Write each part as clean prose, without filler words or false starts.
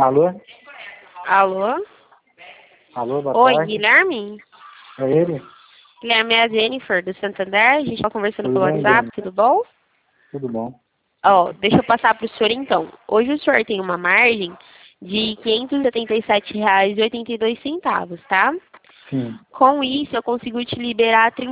Alô? Alô? Alô, boa Oi, tarde. Guilherme? É ele? Guilherme é a Jennifer, do Santander. A gente está conversando Tudo pelo bem, WhatsApp, Dani? tudo bom? Tudo bom? Ó, deixa eu passar para o senhor então. Hoje o senhor tem uma margem de R$ 577,82, tá? Sim. Com isso, eu consigo te liberar R$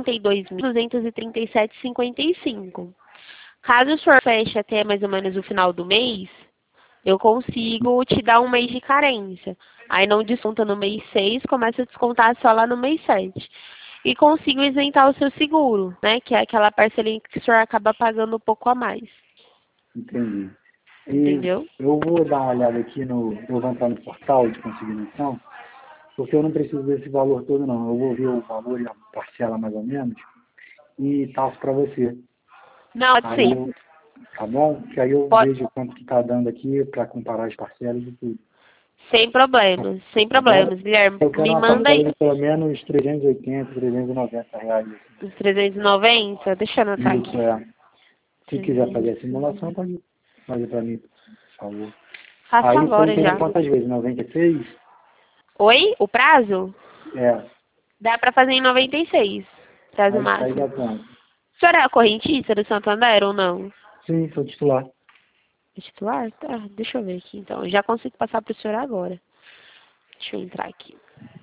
32.237,55. Caso o senhor feche até mais ou menos o final do mês, eu consigo te dar um mês de carência. Aí não desconta no mês 6, começa a descontar só lá no mês 7. E consigo isentar o seu seguro, né? Que é aquela parcelinha que o senhor acaba pagando um pouco a mais. Entendi. E Entendeu? eu vou dar uma olhada aqui no... Eu vou entrar no portal de consignação, porque eu não preciso desse valor todo, não. Eu vou ver o valor e a parcela mais ou menos e passo para você. Não, pode Aí ser. eu... Tá bom? Que aí eu Pode, vejo quanto que tá dando aqui para comparar as parcelas e tudo. sem problemas, sem Tá bom? problemas. Guilherme, Eu quero me uma manda parcela aí de pelo menos 380, R$ 390. Assim. os 390. Deixa eu anotar Isso, aqui. é. Se quiser fazer a simulação, 390. pode fazer para mim, por favor. Faço Aí isso aí agora tem já. quantas vezes? 96? Oi? O prazo? É. Dá pra fazer em 96. Prazo Aí isso aí máximo. dá quanto? O senhor é a correntista do Santander ou não? Sim, sou titular. É titular? Tá, deixa eu ver aqui então. Eu já consigo passar pro senhor agora. Deixa eu entrar aqui.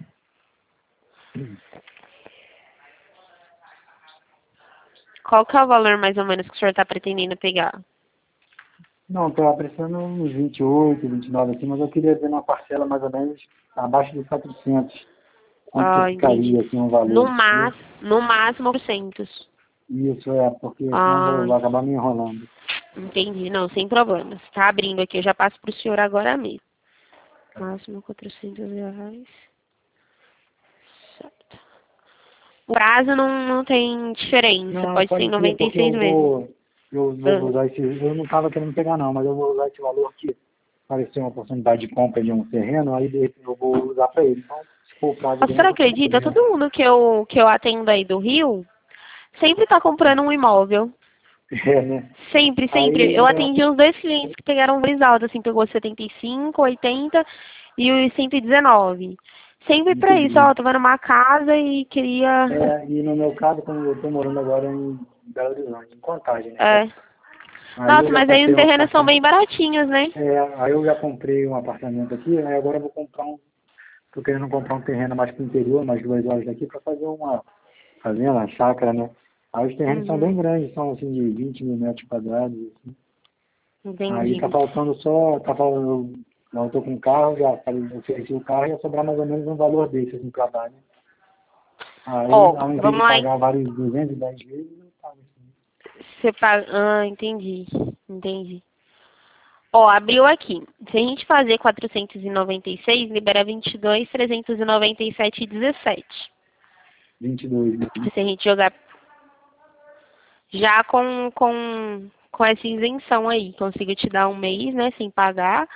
Qual que é o valor mais ou menos que o senhor tá pretendendo pegar? Não, estou apreciando uns 28, 29 assim, mas eu queria ver uma parcela mais ou menos abaixo de 400. Quanto que Ah, entendi. ficaria assim um valor? No máximo 400. Isso é, porque senão Ah, vou acabar me enrolando. entendi. Não, sem problemas. Tá abrindo aqui. Eu já passo pro senhor agora mesmo. Máximo R$ 400. Certo. O prazo não tem diferença. Não, Pode ser em pode ser, porque 96 meses. eu vou Ah. usar esse, eu não estava querendo pegar não, mas eu vou usar esse valor aqui. Apareceu uma oportunidade de compra de um terreno, aí de repente eu vou usar para ele. Então, se for o prazo A bem, eu senhora vou acredita? comprar. Todo mundo que eu atendo aí do Rio sempre está comprando um imóvel. É, né? Sempre, sempre. Aí, Eu atendi uns dois clientes que pegaram valores altos, assim, pegou 75, 80 e os 119. Sempre pra isso, entendi. ó, tava numa casa e queria. E no meu caso, como eu estou morando agora em Belo Horizonte, em Contagem, né? É. Aí eu Nossa, já mas aí os comprei um terrenos são apartamento. bem baratinhos, né? Aí eu já comprei um apartamento aqui, aí agora eu vou comprar tô querendo comprar um terreno mais pro interior, mais 2 horas daqui, para fazer uma fazenda, uma chácara, né? Aí os terrenos são bem Uhum. grandes, são assim de 20 mil metros quadrados. Assim. Aí tá Entendi. faltando só, eu tô com um carro, já falei, ofereci o carro, ia sobrar mais ou menos um valor desse assim para dar, né? Aí, Ó, ao invés vamos de lá. pagar vários 210 vezes, eu pago assim. Você paga. Ah, entendi. Entendi. Ó, abriu aqui. Se a gente fazer 496, libera 22.397,17. 22, né? Se a gente jogar já com essa isenção aí, consigo te dar um mês, né, sem pagar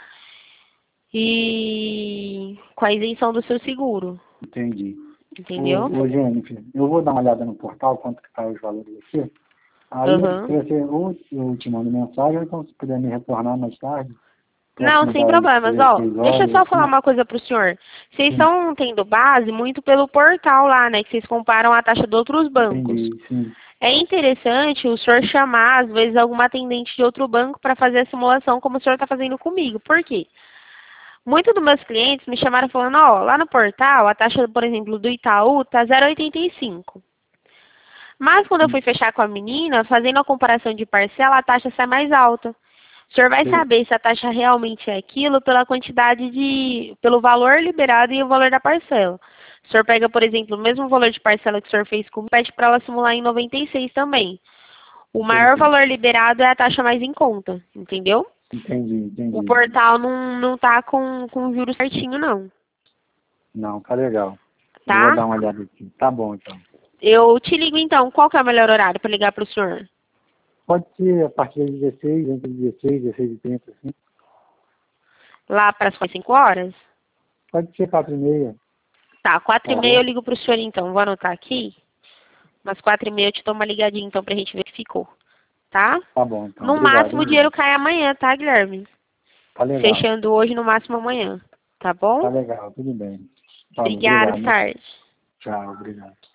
e com a isenção do seu seguro, Entendi. entendeu? Jennifer, eu vou dar uma olhada no portal, quanto que tá os valores aqui. Aí, se Aham. você, ou eu te mando mensagem, ou então se puder me retornar mais tarde, Não, próximo sem das problemas. Ó, 16 deixa eu horas, só falar assim. uma coisa pro senhor. Vocês Sim, estão tendo base muito pelo portal lá, né? Que vocês comparam a taxa de outros bancos. entendi, sim. É interessante o senhor chamar, às vezes, alguma atendente de outro banco para fazer a simulação como o senhor está fazendo comigo. Por quê? Muitos dos meus clientes me chamaram falando, ó, lá no portal, a taxa, por exemplo, do Itaú tá 0,85. Mas quando eu fui fechar com a menina, fazendo a comparação de parcela, a taxa sai mais alta. O senhor vai Sim, saber se a taxa realmente é aquilo pela quantidade pelo valor liberado e o valor da parcela. O senhor pega, por exemplo, o mesmo valor de parcela que o senhor fez comigo, pede para ela simular em 96 também. O maior entendi, valor liberado é a taxa mais em conta, entendeu? O entendi. portal não tá com o juro certinho, não, Não, tá legal. Eu vou tá? dar uma olhada aqui. Tá bom, então. Eu te ligo então. Qual que é o melhor horário para ligar para o senhor? Pode ser a partir das 16, entre 16 e 16h30, assim. Lá para as 5 horas? Pode ser 4h30, Tá, 4h30 eu tá? ligo para o senhor então. Vou anotar aqui. Mas 4h30 eu te dou uma ligadinha então pra gente ver o que ficou. Tá? Tá bom, então. No Obrigado, máximo o hein? dinheiro cai amanhã, tá, Guilherme? Tá legal. Fechando hoje, no máximo amanhã. Tá bom? Tá legal, tudo bem. Tá, Obrigada, obrigado. tarde. Tchau, obrigado.